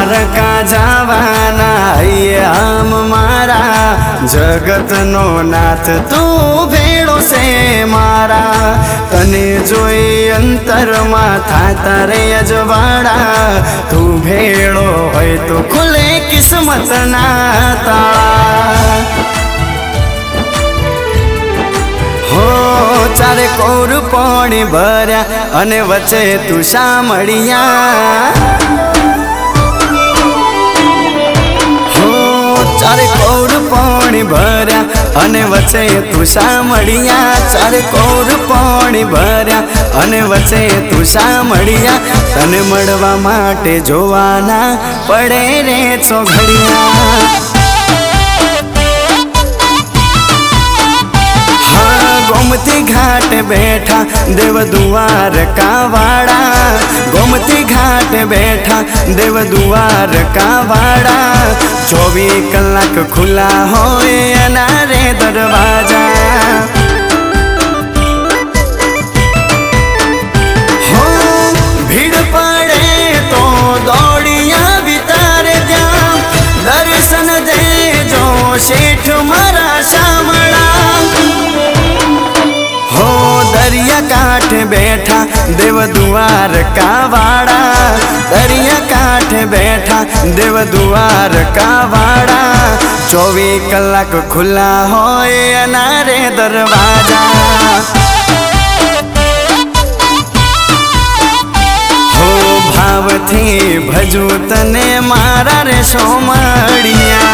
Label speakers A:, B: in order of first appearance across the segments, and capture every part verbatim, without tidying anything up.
A: દ્વારકા જવાના આમ મારા જગતનો નાથ તું ભેળો છે મારા તને જોઈ અંતરમાં થાતા રે અજવાળા તું ભેળો હોય તો ખુલે કિસ્મતના તાળા હો ચારે કોર પાણી ભર્યા અને વચ્ચે તું સાંભળ્યા ચારે કોર પાણી ભર્યા અને વચ્ચે તું સાંભળ્યા ચારે કોર પાણી ભર્યા અને વચ્ચે તું સાંભળ્યા તને મળવા માટે જોવાના પડે રે ચોઘડિયા गोमती घाट बैठा देव द्वारका वाड़ा गोमती घाट बैठा देव द्वारका वाड़ा चौबीस कलाक खुला होए अनारे दरवाजा हो भीड़ पड़े तो दौड़िया बितारे जा दर्शन दे जो शेठ मारा शामड़ा दरिया काठ बैठा देव द्वारका वाड़ा दरिया काठ बैठा देव द्वारका वाड़ा चौबीस कलाक खुला होए अनारे दरवाजा हो भाव थी भजू तने मारा रे सोमड़िया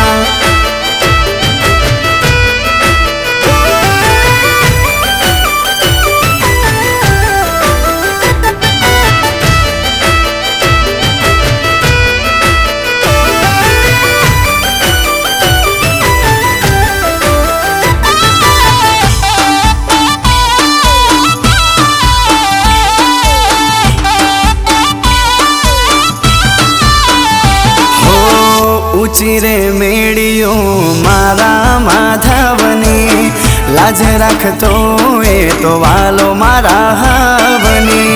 A: चिरे मेड़ियो मारा माधवनी लाज रखतो ए तो वालो मारा हावनी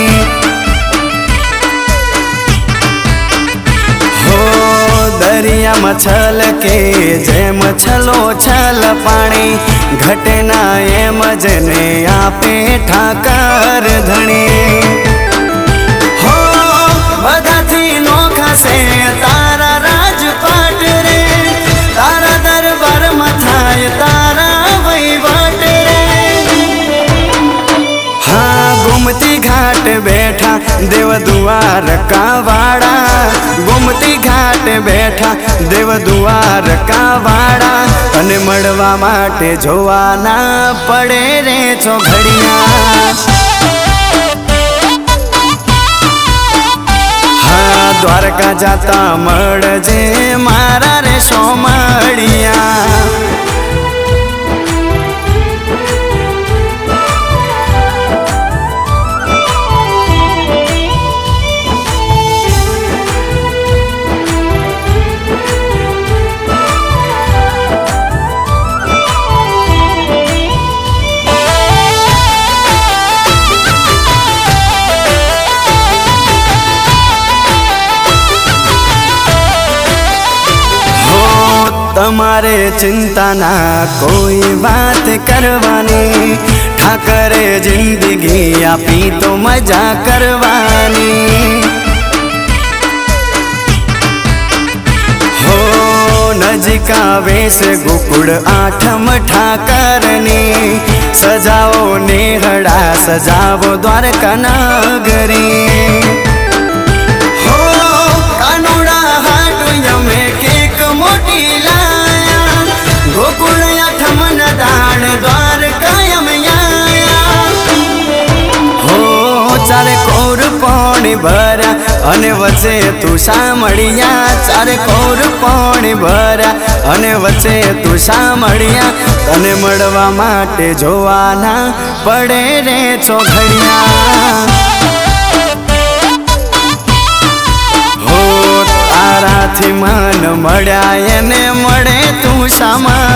A: हो दरिया मछल के जेम छलो छल पानी घटे ना एम जने आपे ठाकर धणी हो बधा थी नोखा से तारा राजपाट रे तारा दरबार मथाय तारा वहीवट रे हाँ गोमती घाट बैठा देव द्वारका वाड़ा गोमती घाट बैठा देव द्वारका वाड़ा तने मळवा माटे जोवाना पड़े रे चौघडिया द्वारका जाता मळजे मारा रे सोमड़िया तमारे चिंता ना कोई बात करवानी ठाकरे जिंदगी आपी तो मजा करवानी हो नजिका वेश गोकुड़ आठम ठाकरनी सजाओ नेहड़ा सजावो द्वारका नगरी हो कानुड़ा हाटू यमे केक मोटी गोकुल आठम दान द्वारकायम हो चारे कोर पाणी भरा अने वच्चे तू सामड़िया चारे कोर पाणी भरा अने वच्चे तू सामड़िया तने मळवा माटे जोवाना पड़े रे चौघडिया हो ताराथी मन मळ्या एने मळे तू सामा